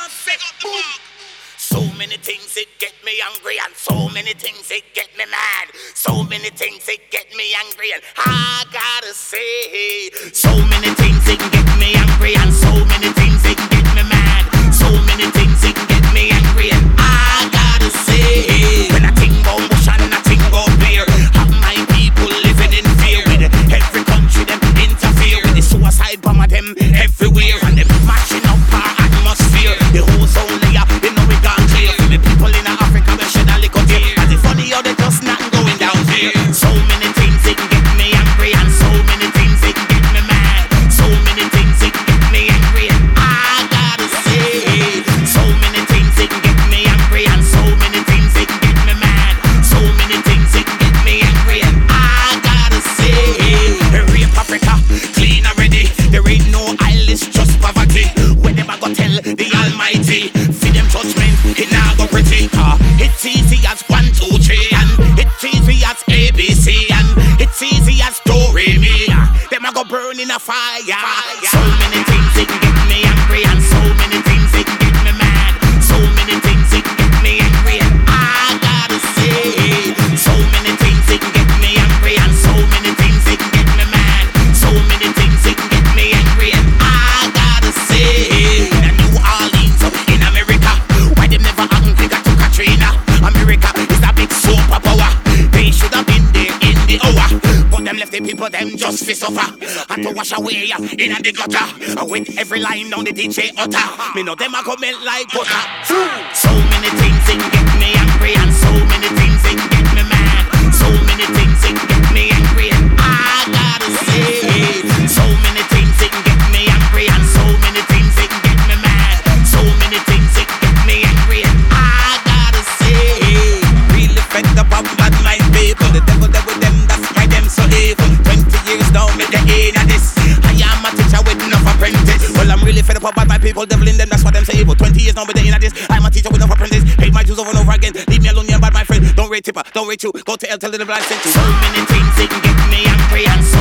So many things it get me angry, and so many things it get me mad. So many things it get me angry, and I gotta say, so many things it get me angry, and so many things it get me mad. So many things it get me angry, and I gotta say, when I think about motion and I think about beer, have my people living in fear with every country them interfere with the suicide bomb of them everywhere, and them mashing up our atmosphere. The whole only up, you know we gone clear. For the people in Africa, we shed a little tear. And it's funny how they just not going down here. So many things it get me angry, and so many things it get me mad. So many things it get me angry, and I gotta say, so many things it get me angry, and so many things it get me mad. So many things it get me angry, and I gotta say, rape Africa, clean already. There ain't no island, it's just poverty. Where them I go tell the Almighty, for them judgment, it now go pretty. It's easy as 1, 2, 3, and it's easy as ABC, and it's easy as Story Me. Them I go burn in a fire. So many things it get me angry, and so many things it get me mad. So many things it get me angry, and I gotta say, so many things it get me angry, and so many things it get me mad. So many things it get me angry, and I gotta say, in New Orleans, in America, why them never angry got to Katrina? America is a big superpower. They should have been there in the hour, but them left the people them just fi suffer and to wash away in the gutter. With every line down the DJ utter, me know them a go melt like butter. So many things it get me angry, and so many things it get me mad. So many things it get me angry, and I gotta say, so many things it get me angry, and so many things it get me mad. So many things it get me angry, and I gotta say, really fed up of bad mind people. The devil there with them, that's why them so evil. 20 years now, me the end of this. I am a teacher with enough apprentice. Well, I'm really fed up of bad mind people, devil in them, that's what them say evil. 20 years now, me the end of this. I'm a teacher with enough apprentice. Paid my dues over and over again. Leave me alone, you're bad, my friend. Don't rate tipper, don't rate you. Go to hell, tell the devil I sent you. So many things it get me angry, and so